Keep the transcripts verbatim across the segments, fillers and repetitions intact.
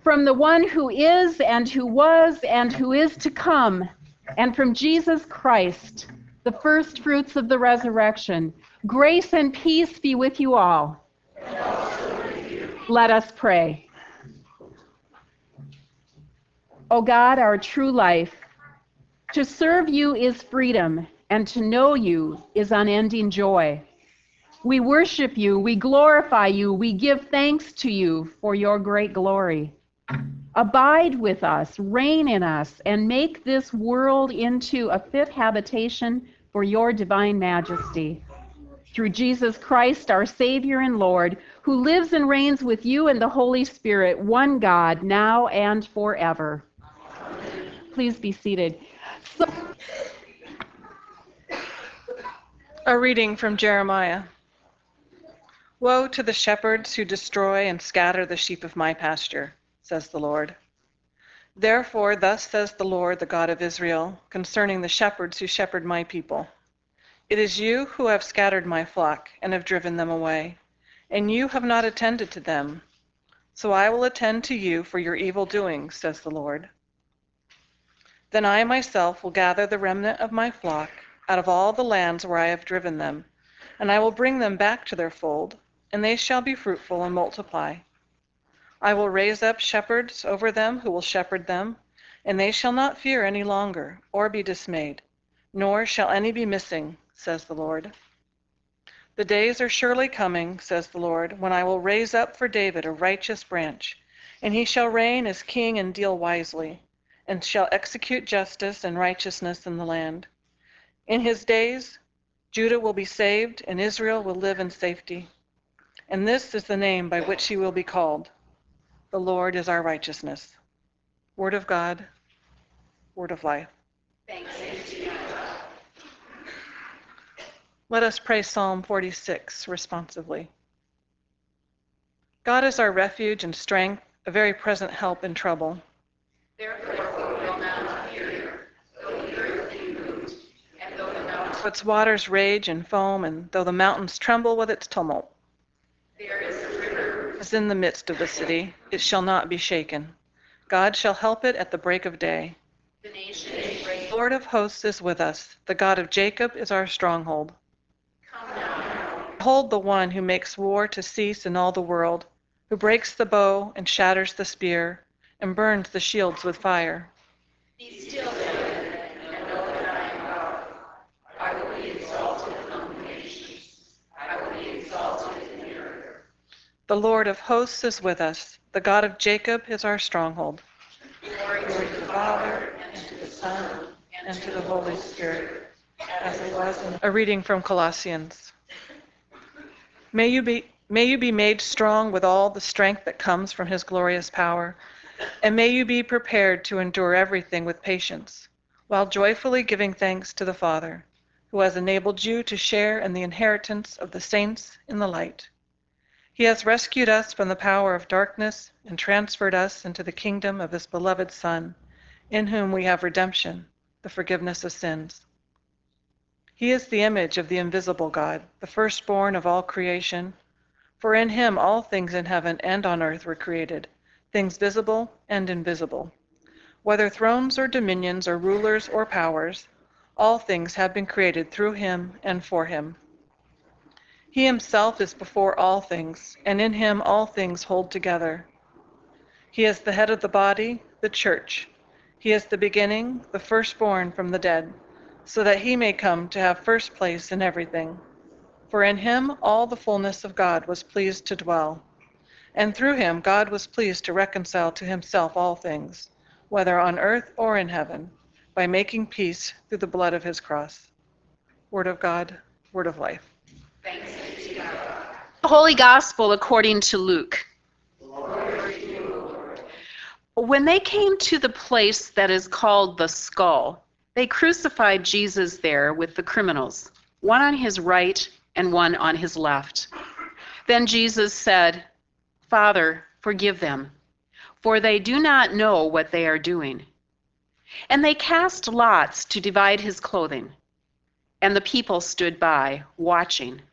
From the one who is and who was and who is to come, and from Jesus Christ, the first fruits of the resurrection, grace and peace be with you all. And also with you. Let us pray. O God, our true life, to serve you is freedom, and to know you is unending joy. We worship you, we glorify you, we give thanks to you for your great glory. Abide with us, reign in us, and make this world into a fit habitation for your divine majesty. Through Jesus Christ, our Savior and Lord, who lives and reigns with you and the Holy Spirit, one God, now and forever. Amen. Please be seated. So- A reading from Jeremiah. Woe to the shepherds who destroy and scatter the sheep of my pasture, says the Lord. Therefore, thus says the Lord, the God of Israel, concerning the shepherds who shepherd my people. It is you who have scattered my flock and have driven them away, and you have not attended to them. So I will attend to you for your evil doings, says the Lord. Then I myself will gather the remnant of my flock out of all the lands where I have driven them, and I will bring them back to their fold, and they shall be fruitful and multiply. I will raise up shepherds over them who will shepherd them, and they shall not fear any longer, or be dismayed, nor shall any be missing, says the Lord. The days are surely coming, says the Lord, when I will raise up for David a righteous branch, and he shall reign as king and deal wisely, and shall execute justice and righteousness in the land. In his days, Judah will be saved, and Israel will live in safety. And this is the name by which he will be called. The Lord is our righteousness. Word of God, word of life. Thanks be to God. Let us pray Psalm forty-six responsively. God is our refuge and strength, a very present help in trouble. Therefore we will not fear, though the earth be moved, and though the mountains. Though its waters rage and foam, and though the mountains tremble with its tumult. There is a river. As in the midst of the city, it shall not be shaken. God shall help it at the break of day. The nations break. The Lord of hosts is with us. The God of Jacob is our stronghold. Come now. Behold the one who makes war to cease in all the world, who breaks the bow and shatters the spear, and burns the shields with fire. Be still then, and know that I am God. I will be exalted among the nations. I will be exalted in the earth. The Lord of hosts is with us. The God of Jacob is our stronghold. Glory Glory to to the Father, and to the Son, and to the Holy Spirit, as it was in... A reading from Colossians. May you be, may you be made strong with all the strength that comes from his glorious power, and may you be prepared to endure everything with patience, while joyfully giving thanks to the Father, who has enabled you to share in the inheritance of the saints in the light. He has rescued us from the power of darkness and transferred us into the kingdom of his beloved Son, in whom we have redemption, the forgiveness of sins. He is the image of the invisible God, the firstborn of all creation. For in him all things in heaven and on earth were created, things visible and invisible. Whether thrones or dominions or rulers or powers, all things have been created through him and for him. He himself is before all things, and in him all things hold together. He is the head of the body, the church. He is the beginning, the firstborn from the dead, so that he may come to have first place in everything. For in him all the fullness of God was pleased to dwell, and through him God was pleased to reconcile to himself all things, whether on earth or in heaven, by making peace through the blood of his cross. Word of God, word of life. Thanks be to God. The Holy Gospel according to Luke. Glory to you, Lord. When they came to the place that is called the Skull, they crucified Jesus there with the criminals, one on his right and one on his left. Then Jesus said, "Father, forgive them, for they do not know what they are doing." And they cast lots to divide his clothing. And the people stood by, watching.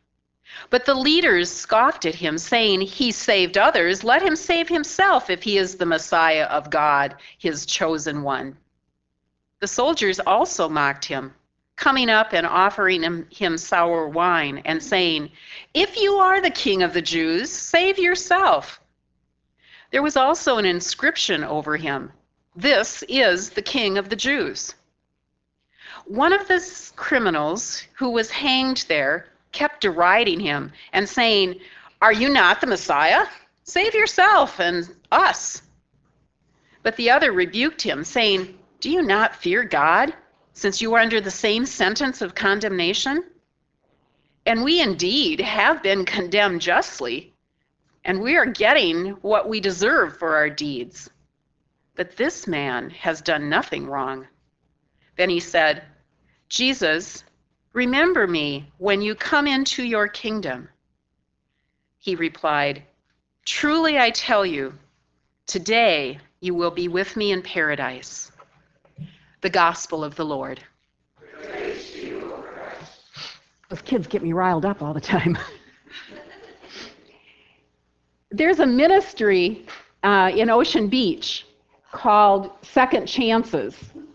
But the leaders scoffed at him, saying, "He saved others. Let him save himself if he is the Messiah of God, his chosen one." The soldiers also mocked him, coming up and offering him, him sour wine and saying, "If you are the king of the Jews, save yourself." There was also an inscription over him, "This is the King of the Jews." One of the criminals who was hanged there kept deriding him and saying, "Are you not the Messiah? Save yourself and us." But the other rebuked him, saying, "Do you not fear God, since you are under the same sentence of condemnation? And we indeed have been condemned justly, and we are getting what we deserve for our deeds. But this man has done nothing wrong." Then he said, "Jesus, remember me when you come into your kingdom." He replied, "Truly I tell you, today you will be with me in paradise." The Gospel of the Lord. Praise to you, O Christ. Those kids get me riled up all the time. There's a ministry uh, in Ocean Beach called Second Chances,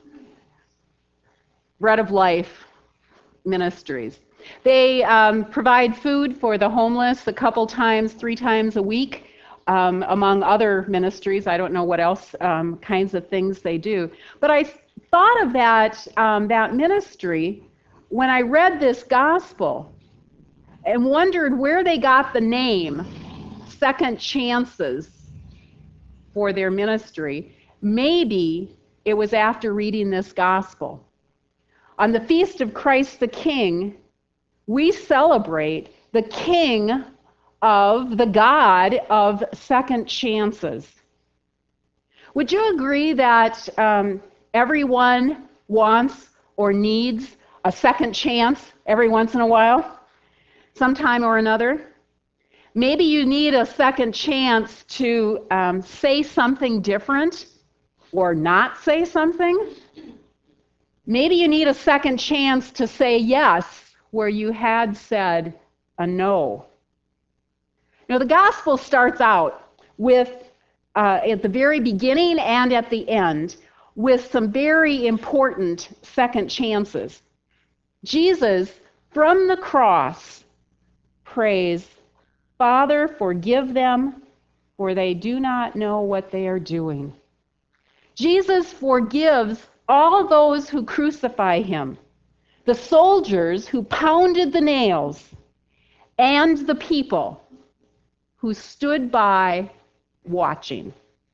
Bread of Life Ministries. They um, provide food for the homeless a couple times, three times a week, um, among other ministries. I don't know what else um, kinds of things they do. But I thought of that, um, that ministry when I read this gospel and wondered where they got the name Second Chances for their ministry. Maybe it was after reading this gospel. On the Feast of Christ the King, we celebrate the King of the God of second chances. Would you agree that um, everyone wants or needs a second chance every once in a while, sometime or another? Maybe you need a second chance to um, say something different or not say something. Maybe you need a second chance to say yes where you had said a no. Now, the gospel starts out with, uh, at the very beginning and at the end, with some very important second chances. Jesus, from the cross, prays, "Father, forgive them, for they do not know what they are doing." Jesus forgives all those who crucify him, the soldiers who pounded the nails, and the people who stood by watching.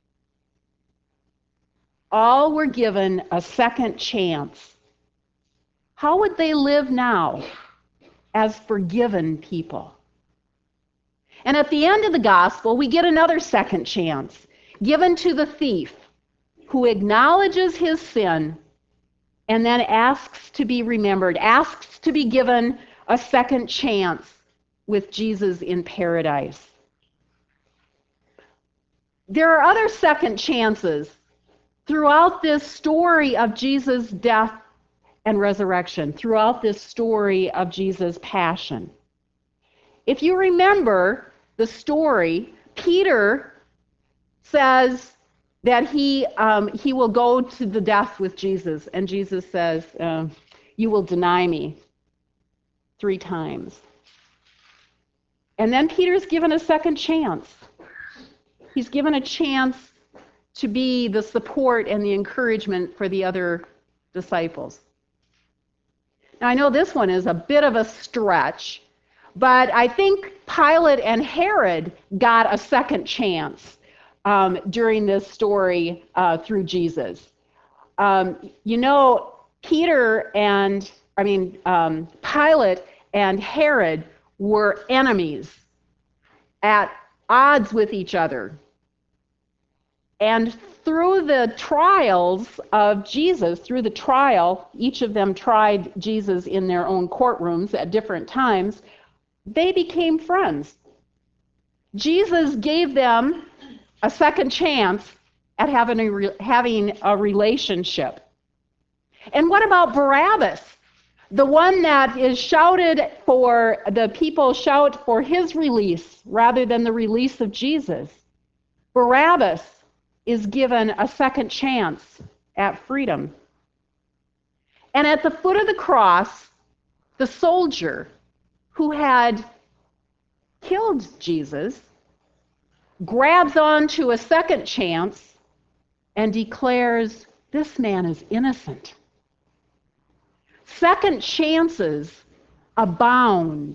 All were given a second chance. How would they live now as forgiven people? And at the end of the gospel, we get another second chance given to the thief who acknowledges his sin and then asks to be remembered, asks to be given a second chance with Jesus in paradise. There are other second chances throughout this story of Jesus' death and resurrection, throughout this story of Jesus' passion. If you remember the story, Peter says that he um, he will go to the death with Jesus, and Jesus says, uh, "You will deny me three times." And then Peter's given a second chance. He's given a chance to be the support and the encouragement for the other disciples. Now, I know this one is a bit of a stretch, but I think Pilate and Herod got a second chance um, during this story uh, through Jesus. Um, you know, Peter and, I mean, um, Pilate and Herod were enemies, at odds with each other. And through the trials of Jesus, through the trial, each of them tried Jesus in their own courtrooms at different times, they became friends. Jesus gave them a second chance at having a, having a relationship. And what about Barabbas, The one that is shouted for, the people shout for his release rather than the release of Jesus. Barabbas is given a second chance at freedom. And at the foot of the cross, the soldier who had killed Jesus grabs onto a second chance and declares, "This man is innocent." Second chances abound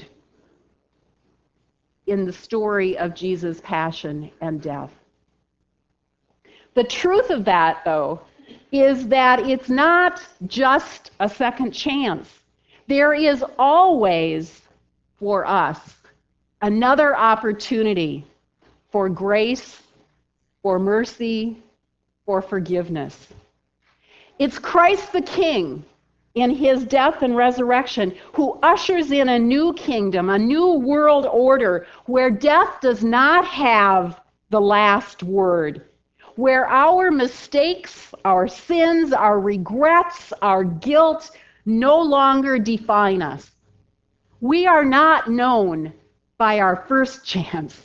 in the story of Jesus' passion and death. The truth of that, though, is that it's not just a second chance. There is always, for us, another opportunity for grace, for mercy, for forgiveness. It's Christ the King, in his death and resurrection, who ushers in a new kingdom, a new world order, where death does not have the last word, where our mistakes, our sins, our regrets, our guilt no longer define us. We are not known by our first chance.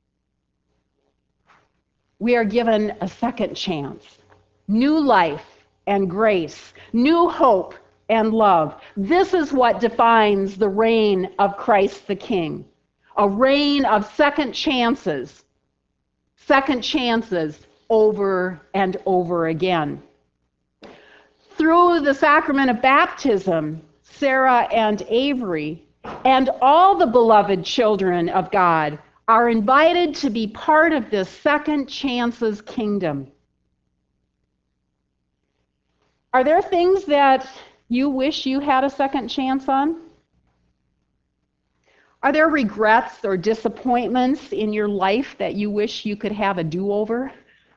We are given a second chance, new life and grace, new hope and love. This is what defines the reign of Christ the King, a reign of second chances, second chances over and over again. Through the sacrament of baptism, Sarah and Avery and all the beloved children of God are invited to be part of this second chances kingdom. Are there things that you wish you had a second chance on? Are there regrets or disappointments in your life that you wish you could have a do-over?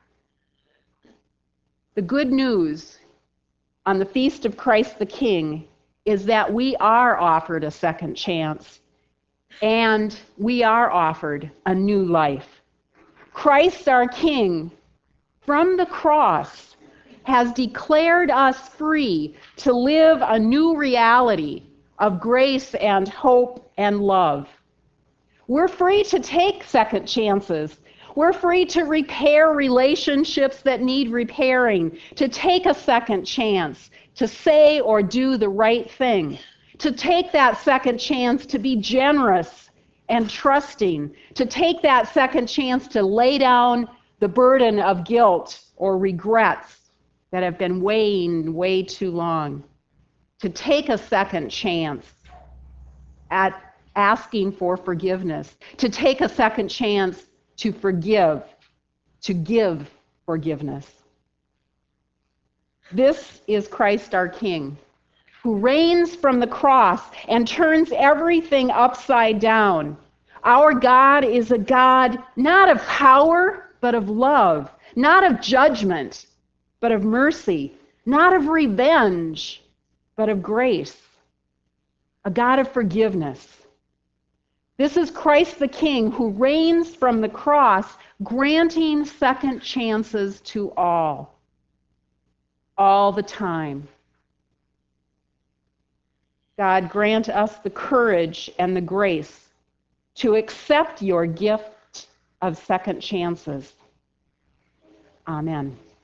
The good news on the Feast of Christ the King is that we are offered a second chance, and we are offered a new life. Christ our King, from the cross, has declared us free to live a new reality of grace and hope and love. We're free to take second chances. We're free to repair relationships that need repairing, to take a second chance, to say or do the right thing, to take that second chance to be generous and trusting, to take that second chance to lay down the burden of guilt or regrets that have been weighing way too long, to take a second chance at asking for forgiveness, to take a second chance to forgive, to give forgiveness. This is Christ our King, who reigns from the cross and turns everything upside down. Our God is a God not of power, but of love, not of judgment, but of mercy, not of revenge, but of grace, a God of forgiveness. This is Christ the King who reigns from the cross, granting second chances to all, all the time. God, grant us the courage and the grace to accept your gift of second chances. Amen.